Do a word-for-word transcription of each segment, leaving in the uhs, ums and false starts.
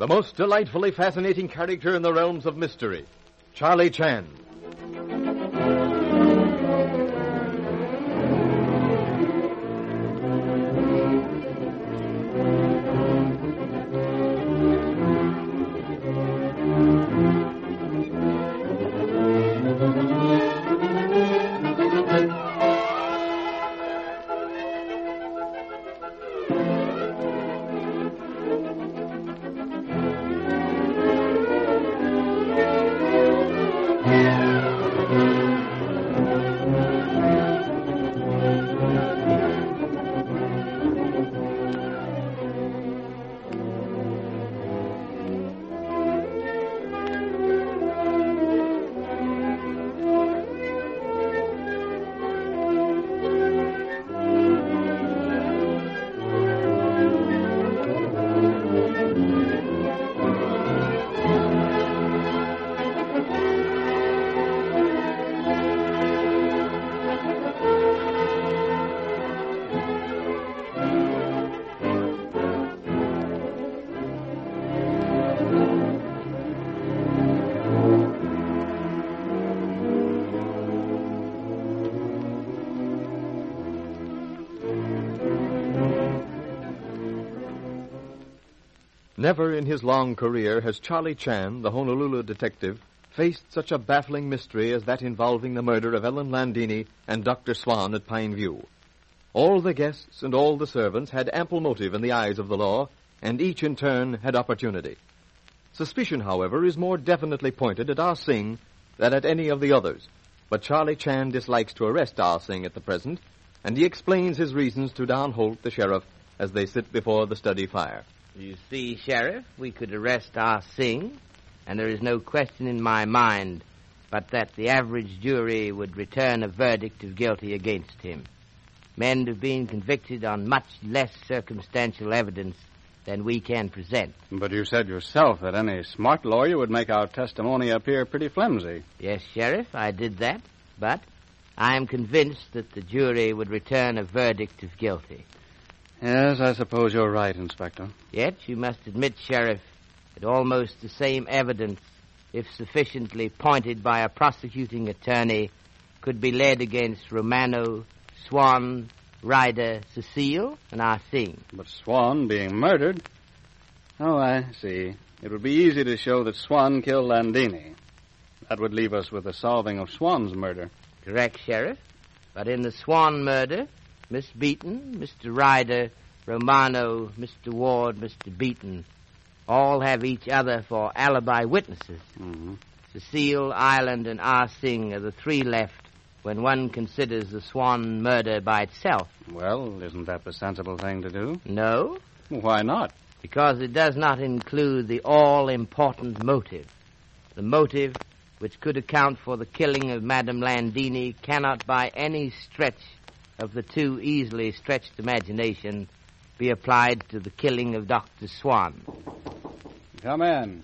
The most delightfully fascinating character in the realms of mystery, Charlie Chan. Never in his long career has Charlie Chan, the Honolulu detective, faced such a baffling mystery as that involving the murder of Ellen Landini and Doctor Swan at Pine View. All the guests and all the servants had ample motive in the eyes of the law, and each in turn had opportunity. Suspicion, however, is more definitely pointed at Ah Sing than at any of the others, but Charlie Chan dislikes to arrest Ah Sing at the present, and he explains his reasons to Don Holt, the sheriff, as they sit before the study fire. You see, Sheriff, we could arrest Ah Sing, and there is no question in my mind but that the average jury would return a verdict of guilty against him. Men have been convicted on much less circumstantial evidence than we can present. But you said yourself that any smart lawyer would make our testimony appear pretty flimsy. Yes, Sheriff, I did that, but I am convinced that the jury would return a verdict of guilty. Yes, I suppose you're right, Inspector. Yet you must admit, Sheriff, that almost the same evidence, if sufficiently pointed by a prosecuting attorney, could be led against Romano, Swan, Ryder, Cecile, and Ah Sing. But Swan being murdered? Oh, I see. It would be easy to show that Swan killed Landini. That would leave us with the solving of Swan's murder. Correct, Sheriff. But in the Swan murder, Miss Beaton, Mister Ryder, Romano, Mister Ward, Mister Beaton, all have each other for alibi witnesses. Mm-hmm. Cecile, Ireland, and Ah Sing are the three left when one considers the Swan murder by itself. Well, isn't that the sensible thing to do? No. Why not? Because it does not include the all-important motive. The motive which could account for the killing of Madame Landini cannot by any stretch of the too easily stretched imagination be applied to the killing of Doctor Swan. Come in.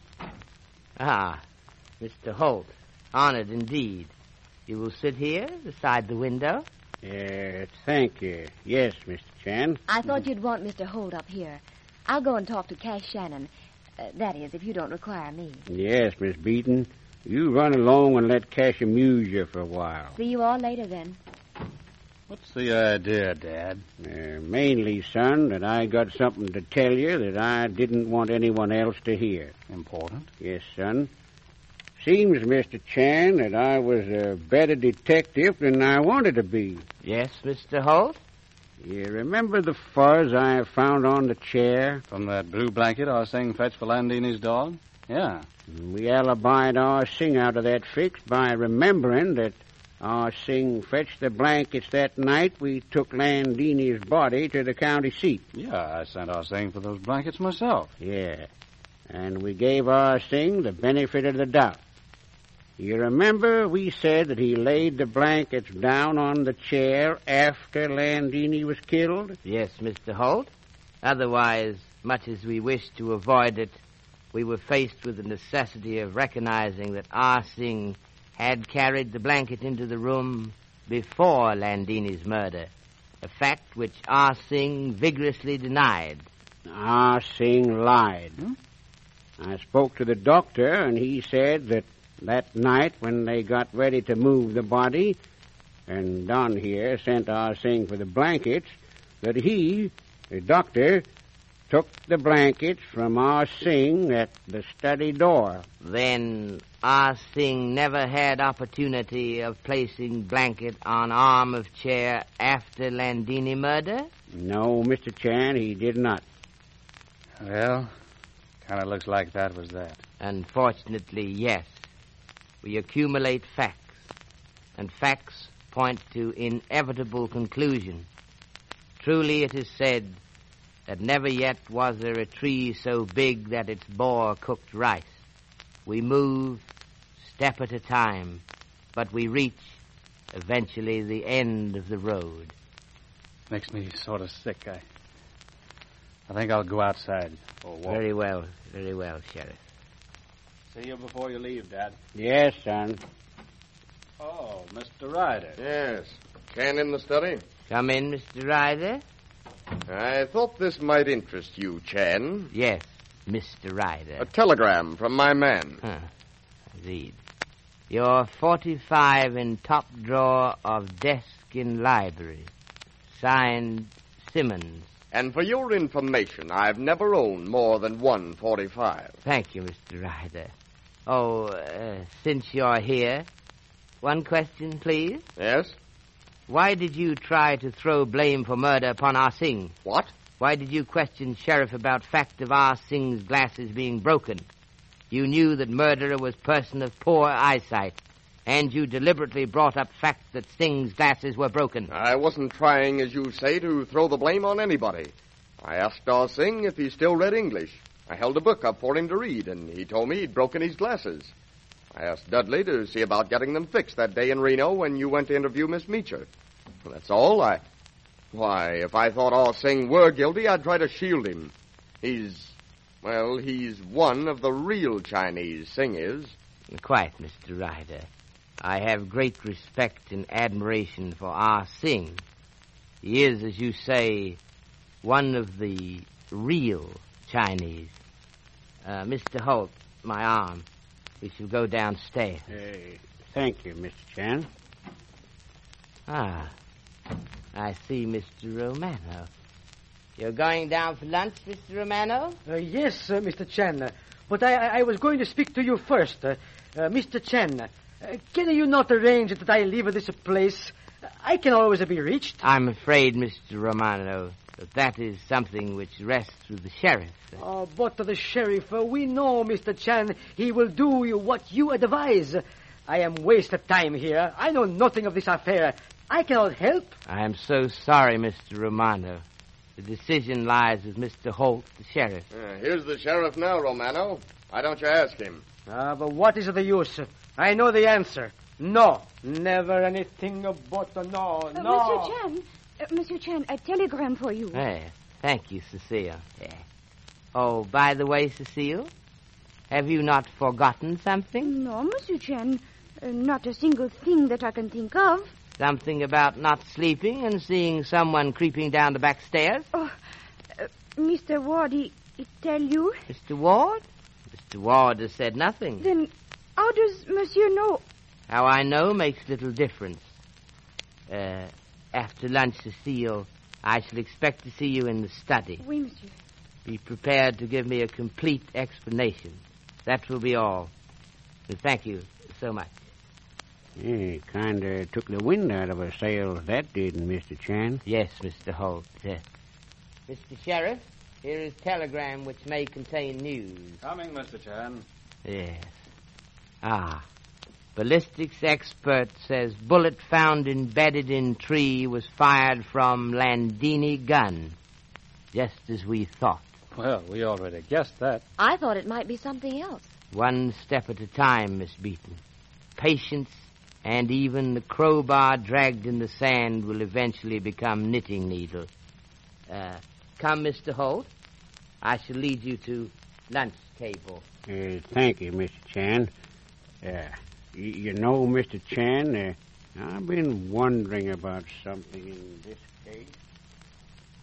Ah, Mister Holt. Honored indeed. You will sit here beside the window? Yes, thank you. Yes, Mister Chan. I thought you'd want Mister Holt up here. I'll go and talk to Cash Shannon. Uh, that is, if you don't require me. Yes, Miss Beaton. You run along and let Cash amuse you for a while. See you all later, then. What's the idea, Dad? Uh, mainly, son, that I got something to tell you that I didn't want anyone else to hear. Important? Yes, son. Seems, Mister Chan, that I was a better detective than I wanted to be. Yes, Mister Holt? You remember the fuzz I found on the chair? From that blue blanket Ah Sing fetched for Landini's dog? Yeah. We alibied Ah Sing out of that fix by remembering that Ah Sing fetched the blankets that night we took Landini's body to the county seat. Yeah, I sent Ah Sing for those blankets myself. Yeah. And we gave Ah Sing the benefit of the doubt. You remember we said that he laid the blankets down on the chair after Landini was killed? Yes, Mister Holt. Otherwise, much as we wished to avoid it, we were faced with the necessity of recognizing that Ah Sing had carried the blanket into the room before Landini's murder, a fact which Ah Sing vigorously denied. Ah Sing lied. Hmm? I spoke to the doctor, and he said that that night when they got ready to move the body, and Don here sent Ah Sing for the blankets, that he, the doctor, took the blankets from Ah Sing at the study door. Then Ah Sing never had opportunity of placing blanket on arm of chair after Landini murder? No, Mister Chan, he did not. Well, kind of looks like that was that. Unfortunately, yes. We accumulate facts, and facts point to inevitable conclusion. Truly it is said that never yet was there a tree so big that its bore cooked rice. We move step at a time, but we reach eventually the end of the road. Makes me sort of sick. I, I think I'll go outside for a walk. Very well, very well, Sheriff. See you before you leave, Dad. Yes, son. Oh, Mister Ryder. Yes. Can in the study? Come in, Mister Ryder. I thought this might interest you, Chan. Yes, Mister Ryder. A telegram from my man. Huh. Indeed. You're forty-five in top drawer of desk in library. Signed, Simmons. And for your information, I've never owned more than one forty-five. Thank you, Mister Ryder. Oh, uh, since you're here, one question, please. Yes? Why did you try to throw blame for murder upon Ah Sing? What? Why did you question Sheriff about fact of Ah Sing's glasses being broken? You knew that murderer was person of poor eyesight, and you deliberately brought up fact that Sing's glasses were broken. I wasn't trying, as you say, to throw the blame on anybody. I asked Ah Sing if he still read English. I held a book up for him to read, and he told me he'd broken his glasses. I asked Dudley to see about getting them fixed that day in Reno when you went to interview Miss Meecher. Well, that's all. I... Why, if I thought Ah Sing were guilty, I'd try to shield him. He's... Well, he's one of the real Chinese, Sing is. Quite, Mister Ryder. I have great respect and admiration for Ah Sing. He is, as you say, one of the real Chinese. Uh, Mister Holt, my arm. We shall go downstairs. Uh, thank you, Mister Chan. Ah, I see Mister Romano. You're going down for lunch, Mister Romano? Uh, yes, uh, Mister Chan. Uh, but I, I was going to speak to you first. Uh, uh, Mister Chan, uh, can you not arrange that I leave this place? I can always be reached. I'm afraid, Mister Romano, that that is something which rests with the sheriff. Oh, but the sheriff, uh, we know, Mister Chan, he will do you what you advise. I am wasted time here. I know nothing of this affair. I cannot help. I am so sorry, Mister Romano. The decision lies with Mister Holt, the sheriff. Uh, here's the sheriff now, Romano. Why don't you ask him? Ah, uh, but what is the use? I know the answer. No. Never anything but a no, Uh, no. Monsieur Chan, uh, Monsieur Chan, a telegram for you. Hey, thank you, Cecile. Yeah. Oh, by the way, Cecile, have you not forgotten something? No, Monsieur Chan. Uh, not a single thing that I can think of. Something about not sleeping and seeing someone creeping down the back stairs? Oh, uh, Mister Ward, he, he tell you? Mister Ward? Mister Ward has said nothing. Then how does Monsieur know? How I know makes little difference. Uh, after lunch, Cecile, I shall expect to see you in the study. Oui, Monsieur. Be prepared to give me a complete explanation. That will be all. And thank you so much. Yeah, kind of took the wind out of our sails, that didn't, Mister Chan? Yes, Mister Holt. Uh, Mister Sheriff, here is telegram which may contain news. Coming, Mister Chan. Yes. Ah. Ballistics expert says bullet found embedded in tree was fired from Landini gun. Just as we thought. Well, we already guessed that. I thought it might be something else. One step at a time, Miss Beaton. Patience and even the crowbar dragged in the sand will eventually become knitting needle. Uh, come, Mister Holt. I shall lead you to lunch table. Uh, thank you, Mister Chan. Uh, y- you know, Mister Chan, uh, I've been wondering about something in this case.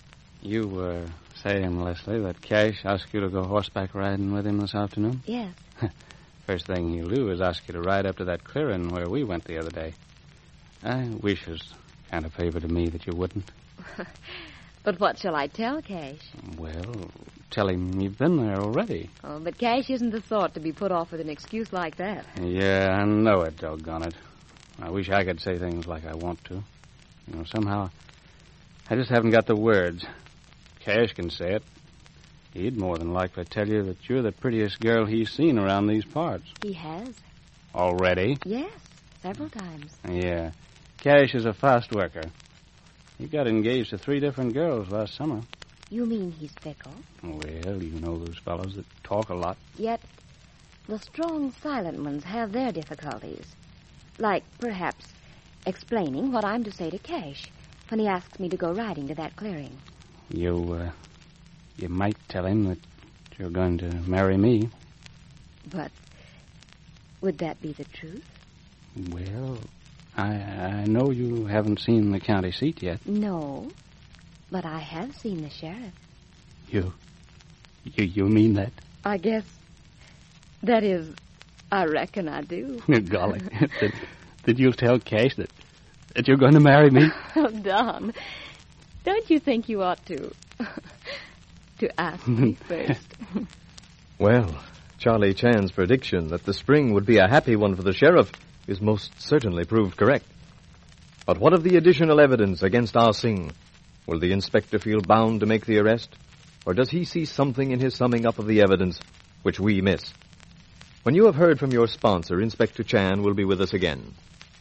You were saying, Leslie, that Cash asked you to go horseback riding with him this afternoon? Yes. First thing he'll do is ask you to ride up to that clearing where we went the other day. I wish it was kind of favor to me that you wouldn't. But what shall I tell Cash? Well, tell him you've been there already. Oh, but Cash isn't the sort to be put off with an excuse like that. Yeah, I know it, doggone it. I wish I could say things like I want to. You know, somehow, I just haven't got the words. Cash can say it. He'd more than likely tell you that you're the prettiest girl he's seen around these parts. He has. Already? Yes, several times. Yeah. Cash is a fast worker. He got engaged to three different girls last summer. You mean he's fickle? Well, you know those fellows that talk a lot. Yet, the strong, silent ones have their difficulties. Like, perhaps, explaining what I'm to say to Cash when he asks me to go riding to that clearing. You, uh, you might tell him that you're going to marry me. But would that be the truth? Well, I, I know you haven't seen the county seat yet. No, but I have seen the sheriff. You, you, you mean that? I guess, that is, I reckon I do. Golly, that, that you'll tell Cash that, that you're going to marry me? Oh, Don, don't you think you ought to, to ask me first? Well, Charlie Chan's prediction that the spring would be a happy one for the sheriff is most certainly proved correct. But what of the additional evidence against Ah Sing? Will the inspector feel bound to make the arrest? Or does he see something in his summing up of the evidence which we miss? When you have heard from your sponsor, Inspector Chan will be with us again.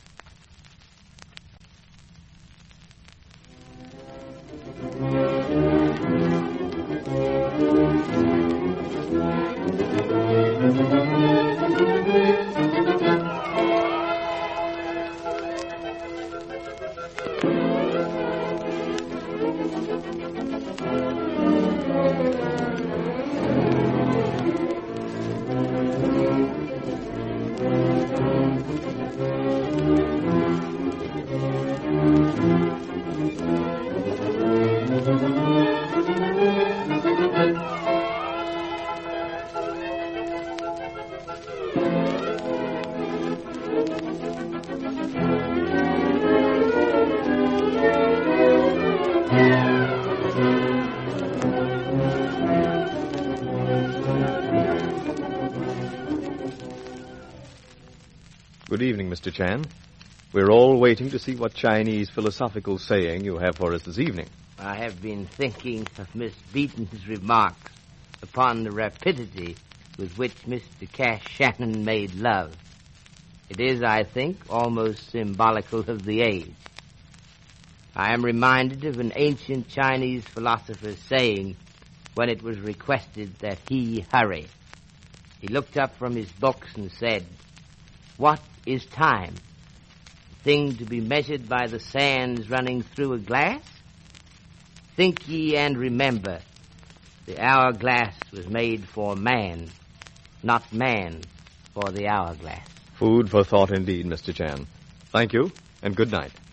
Good evening, Mister Chan. We're all waiting to see what Chinese philosophical saying you have for us this evening. I have been thinking of Miss Beaton's remarks upon the rapidity with which Mister Cash Shannon made love. It is, I think, almost symbolical of the age. I am reminded of an ancient Chinese philosopher's saying when it was requested that he hurry. He looked up from his books and said, "What is time? A thing to be measured by the sands running through a glass? Think ye and remember, the hourglass was made for man, not man for the hourglass." Food for thought indeed, Mister Chan. Thank you, and good night.